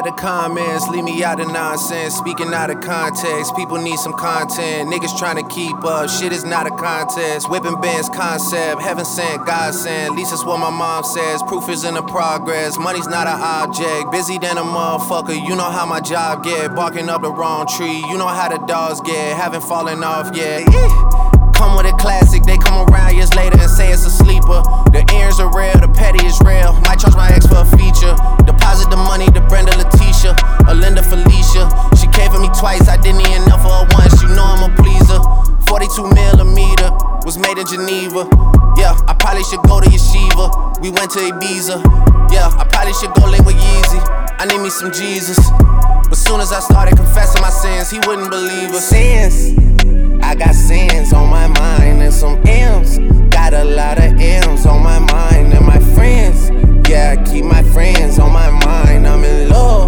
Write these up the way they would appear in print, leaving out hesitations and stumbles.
out the comments, leave me out of nonsense. Speaking out of context, people need some content. Niggas trying to keep up, shit is not a contest. Whipping bands concept, heaven sent, God sent. At least that's what my mom says. Proof is in the progress, money's not an object. Busy than a motherfucker, you know how my job get. Barking up the wrong tree, you know how the dogs get. Haven't fallen off yet. Come with a classic, they come around years later and say it's a sleeper. The earrings are real, the petty is real. Might charge my ex for a feature. Deposit the money to Brenda Letitia or Linda Felicia. She came for me twice, I didn't even know for her once. You know I'm a pleaser. 42 millimeter was made in Geneva. Yeah, I probably should go to Yeshiva. We went to Ibiza. Yeah, I probably should go link with Yeezy. I need me some Jesus. But soon as I started confessing my sins, he wouldn't believe us. Sins, I got sins on my mind and some M's. Got a lot of M's on my mind and my friends. Yeah, I keep my friends on my mind. I'm in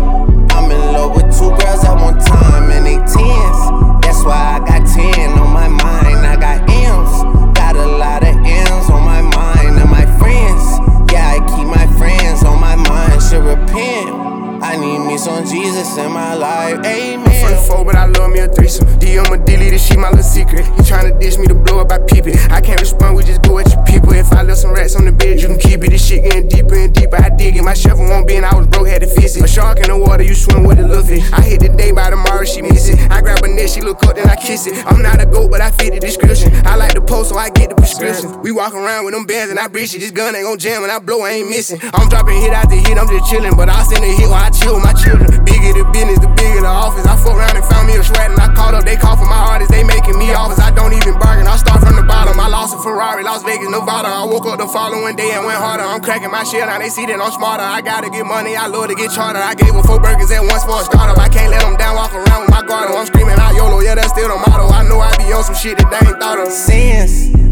love with two girls at one time and they tens. That's why I got 10 on my mind. I got M's. Got a lot of M's on my mind and my friends. Yeah, I keep my friends on my mind. Should repent. I need me some Jesus in my life, amen. I'm from the 4, but I love me a threesome. I'ma delete this shit, my little secret. You tryna dish me to blow up, I peep it. I can't respond, we just go at your people. If I left some rats on the bed, you can keep it. This shit getting deeper and deeper, I dig it. My shovel won't be and I was broke, had to fix it. A shark in the water, you swim with a little fish. I hit the day, by tomorrow she miss it. I grab her neck, she look up, then I kiss it. I'm not a goat, but I fit the description. I like the post, so I get the prescription. We walk around with them bands and I breach it. This gun ain't gon' jam and I blow, I ain't missing. I'm dropping hit after hit, I'm just chillin'. But I'll send a hit while I chill with my children. Bigger the business, the bigger the office. I fuck around and found me a shred and I called up. They call for my artists, they making me offers. I don't even bargain, I start from the bottom. I lost a Ferrari, Las Vegas, Nevada. I woke up the following day and went harder. I'm cracking my shit, now they see that I'm smarter. I gotta get money, I love to get charter. I gave her 4 burgers at once for a startup. I can't let them down, walk around with my guard. I'm screaming out YOLO, yeah, that's still the motto. I know I be on some shit that they ain't thought of. Sins,